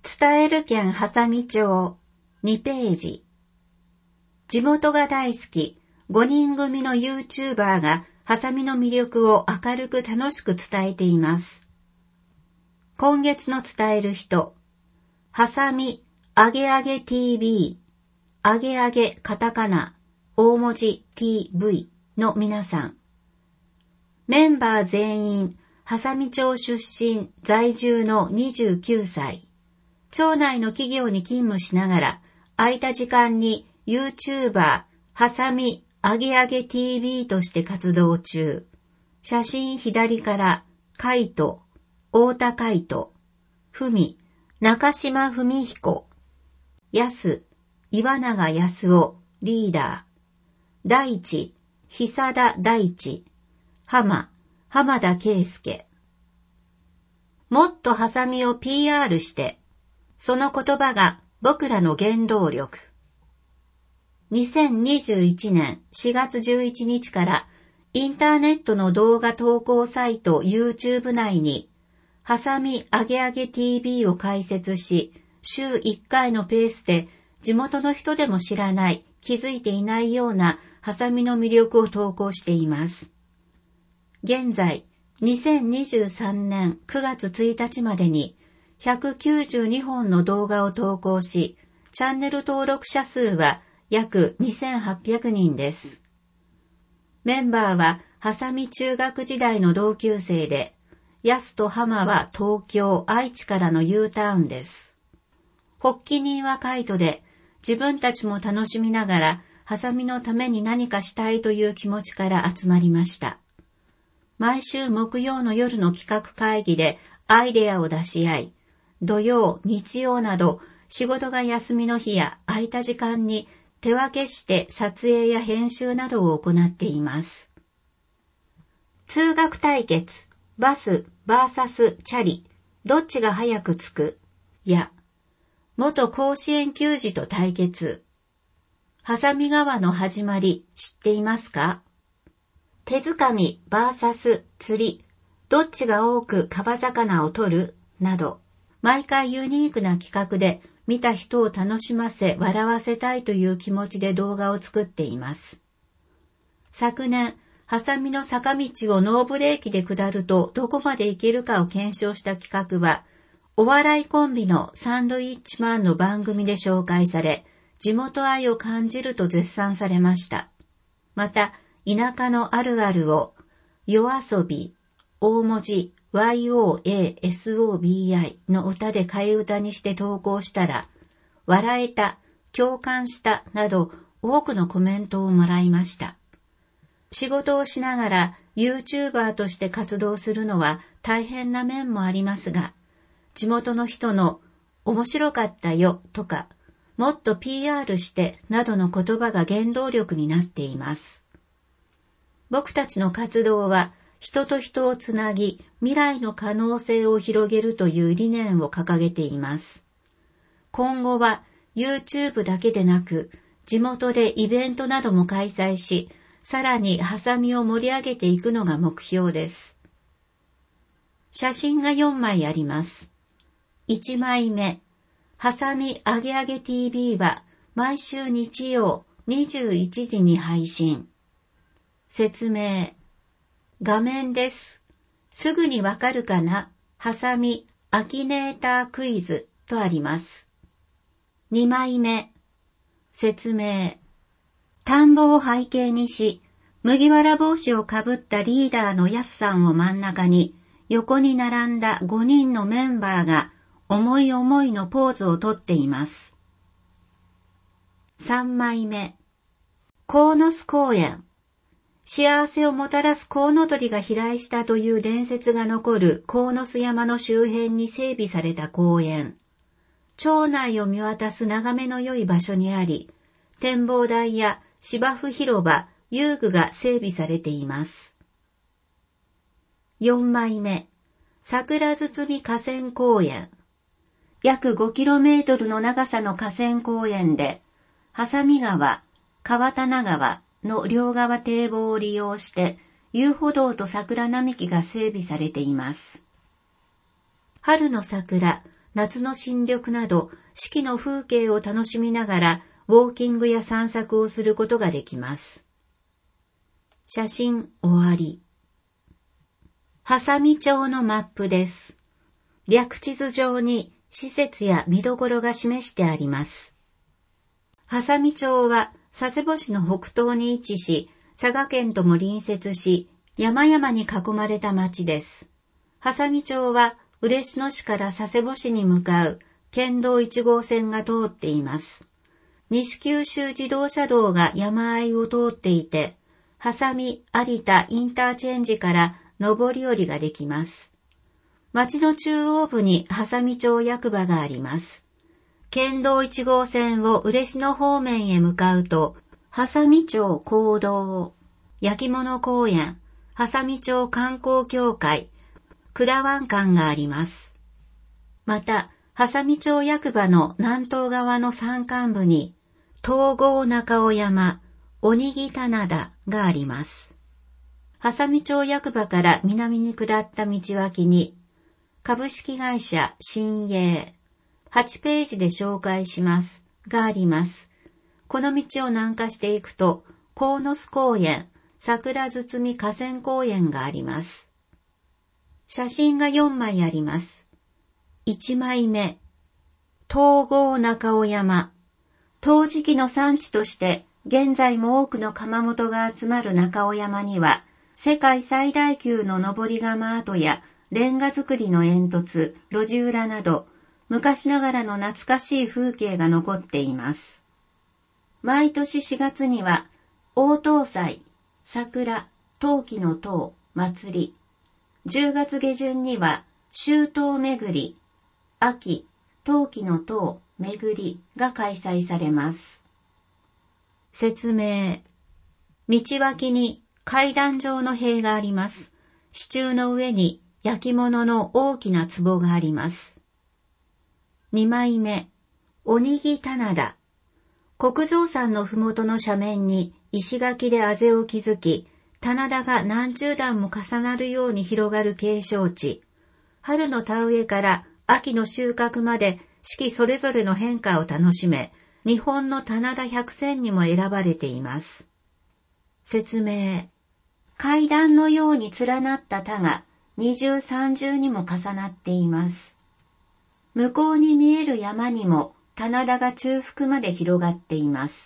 伝える県波佐見町2ページ。地元が大好き5人組の YouTuber が波佐見の魅力を明るく楽しく伝えています。今月の伝える人、波佐見あげあげ TV、あげあげカタカナ、大文字 TV の皆さん。メンバー全員、波佐見町出身在住の29歳。町内の企業に勤務しながら、空いた時間に YouTuber、波佐見あげあげ TV として活動中。写真左から、海斗、太田海斗、文、中島文彦、安、岩永康夫、リーダー、大地、久田大地、浜田圭介。もっと波佐見を PR して、その言葉が僕らの原動力。2021年4月11日からインターネットの動画投稿サイト YouTube 内に波佐見あげあげ TV を開設し、週1回のペースで地元の人でも知らない、気づいていないような波佐見の魅力を投稿しています。現在、2023年9月1日までに192本の動画を投稿し、チャンネル登録者数は約2800人です。メンバーは波佐見中学時代の同級生で、安と浜は東京、愛知からの U ターンです。発起人は海斗で、自分たちも楽しみながら、波佐見のために何かしたいという気持ちから集まりました。毎週木曜の夜の企画会議でアイデアを出し合い、土曜、日曜など仕事が休みの日や空いた時間に手分けして撮影や編集などを行っています。通学対決、バス vs チャリ、どっちが早く着くや、元甲子園球児と対決。波佐見川の始まり知っていますか？手づかみ vs 釣り、どっちが多く川魚を取るなど、毎回ユニークな企画で見た人を楽しませ笑わせたいという気持ちで動画を作っています。昨年、波佐見の坂道をノーブレーキで下るとどこまで行けるかを検証した企画は、お笑いコンビのサンドイッチマンの番組で紹介され、地元愛を感じると絶賛されました。また、田舎のあるあるを、夜遊び、大文字、YOASOBI の歌で替え歌にして投稿したら、笑えた、共感したなど多くのコメントをもらいました。仕事をしながら YouTuber として活動するのは大変な面もありますが、地元の人の面白かったよとか、もっと PR してなどの言葉が原動力になっています。僕たちの活動は人と人をつなぎ、未来の可能性を広げるという理念を掲げています。今後は YouTube だけでなく、地元でイベントなども開催し、さらに波佐見を盛り上げていくのが目標です。写真が4枚あります。1枚目、波佐見あげあげ TV は毎週日曜21時に配信。説明。画面です。すぐにわかるかな？波佐見アキネータークイズとあります。2枚目。説明。田んぼを背景にし、麦わら帽子をかぶったリーダーのやすさんを真ん中に、横に並んだ5人のメンバーが思い思いのポーズをとっています。3枚目。鴻巣公園。幸せをもたらすコウノトリが飛来したという伝説が残る鴻巣山の周辺に整備された公園。町内を見渡す眺めの良い場所にあり、展望台や芝生広場、遊具が整備されています。4枚目。桜堤河川公園。約 5km の長さの河川公園で、波佐見川、川棚川の両側堤防を利用して、遊歩道と桜並木が整備されています。春の桜、 夏の新緑など四季の風景を楽しみながらウォーキングや散策をすることができます。写真終わり。波佐見町のマップです。略地図上に施設や見どころが示してあります。波佐見町は佐世保市の北東に位置し、佐賀県とも隣接し、山々に囲まれた町です。波佐見町は嬉野市から佐世保市に向かう県道1号線が通っています。西九州自動車道が山あいを通っていて、波佐見有田インターチェンジから上り下りができます。町の中央部に波佐見町役場があります。県道1号線を嬉野方面へ向かうと、波佐見町公道、焼き物公園、波佐見町観光協会、蔵湾館があります。また、波佐見町役場の南東側の山間部に、東郷中尾山、鬼木棚田があります。波佐見町役場から南に下った道脇に、株式会社新栄、8ページで紹介しますがあります。この道を南下していくと、鴻巣公園、桜堤河川公園があります。写真が4枚あります。1枚目、東郷中尾山。陶磁器の産地として、現在も多くの窯元が集まる中尾山には、世界最大級の登り窯跡や、レンガ造りの煙突、路地裏など、昔ながらの懐かしい風景が残っています。毎年4月には、大塔祭、桜、陶器の塔、祭り。10月下旬には、秋冬巡り、秋、陶器の塔、巡りが開催されます。説明。道脇に階段状の塀があります。支柱の上に焼き物の大きな壺があります。2枚目、鬼木棚田。国蔵山のふもとの斜面に石垣であぜを築き、棚田が何十段も重なるように広がる景勝地。春の田植えから秋の収穫まで四季それぞれの変化を楽しめ、日本の棚田100選にも選ばれています。説明。階段のように連なった田が二重三重にも重なっています。向こうに見える山にも棚田が中腹まで広がっています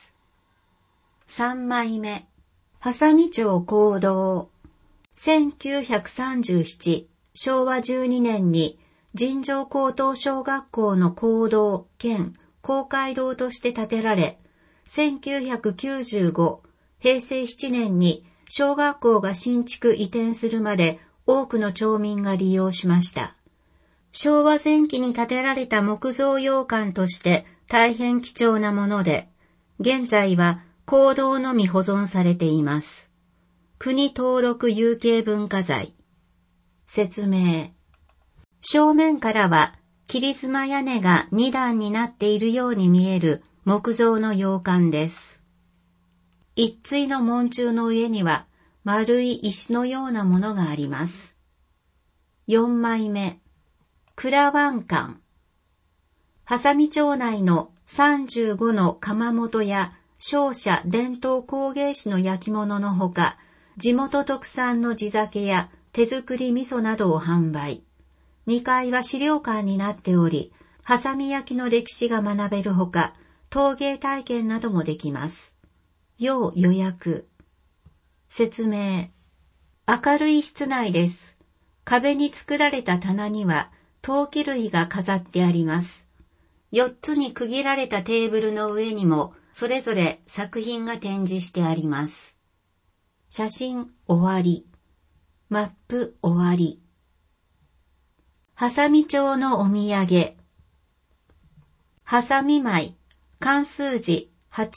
。3枚目。波佐見町公道。1937、昭和12年に尋常高等小学校の公道兼公会堂として建てられ、1995、平成7年に小学校が新築移転するまで多くの町民が利用しました。昭和前期に建てられた木造洋館として大変貴重なもので、現在は公道のみ保存されています。国登録有形文化財。説明。正面からは切妻屋根が2段になっているように見える木造の洋館です。一対の門柱の上には丸い石のようなものがあります。4枚目。蔵湾館。波佐見町内の35の窯元や商社伝統工芸士の焼き物のほか、地元特産の地酒や手作り味噌などを販売。2階は資料館になっており、波佐見焼の歴史が学べるほか、陶芸体験などもできます。要予約。説明。明るい室内です。壁に作られた棚には陶器類が飾ってあります。4つに区切られたテーブルの上にもそれぞれ作品が展示してあります。写真終わり。マップ終わり。波佐見町のお土産。波佐見米、漢数字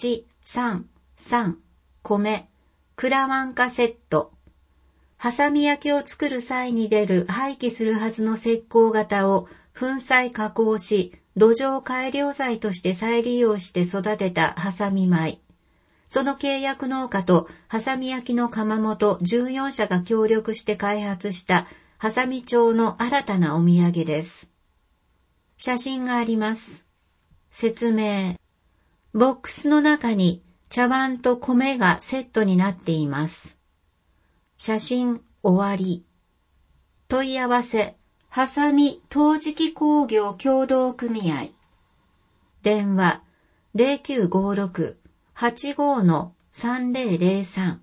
833、米、蔵湾化セット。波佐見焼を作る際に出る廃棄するはずの石膏型を粉砕加工し、土壌改良材として再利用して育てた波佐見米。その契約農家と波佐見焼の窯元14社が協力して開発した波佐見町の新たなお土産です。 写真があります。説明。ボックスの中に茶碗と米がセットになっています。写真終わり。問い合わせ、はさみ陶磁器工業協同組合。電話、0956-85-3003。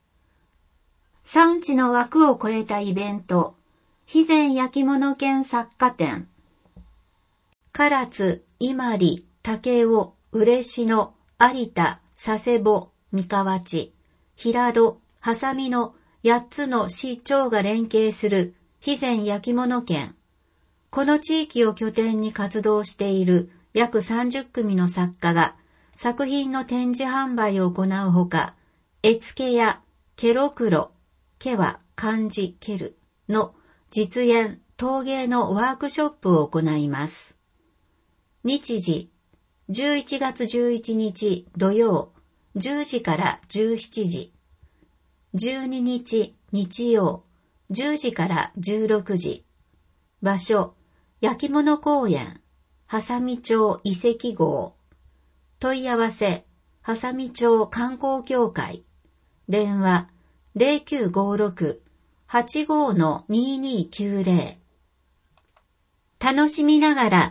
産地の枠を超えたイベント、肥前焼物券作家展。唐津、伊万里、武雄、嬉野、有田、佐世保、三河内、平戸、はさみの8つの市町が連携する肥前焼物券。この地域を拠点に活動している約30組の作家が作品の展示販売を行うほか、絵付けやケロクロ、ケは漢字ケルの実演、陶芸のワークショップを行います。日時、11月11日土曜、10時から17時。12日日曜、10時から16時。場所、焼物公園、波佐見町遺跡号。問い合わせ、波佐見町観光協会。電話、0956-85-2290。楽しみながら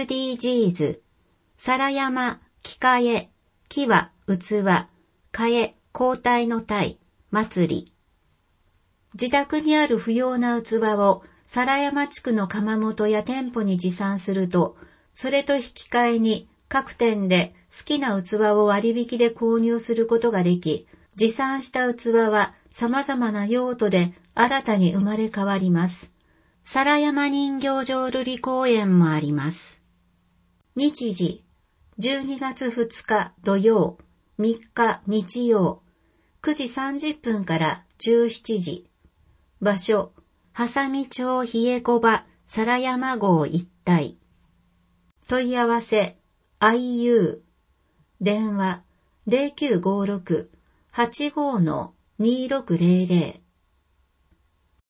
SDGs。皿山、木替え、木は器、替え、交代の体、祭り。自宅にある不要な器を皿山地区の窯元や店舗に持参すると、それと引き換えに各店で好きな器を割引で購入することができ、持参した器は様々な用途で新たに生まれ変わります。皿山人形浄瑠璃公園もあります。日時、12月2日土曜、3日日曜、9時30分から17時。場所、波佐見町冷え小場皿山号一帯。問い合わせ、IU。電話、0956-85-2600。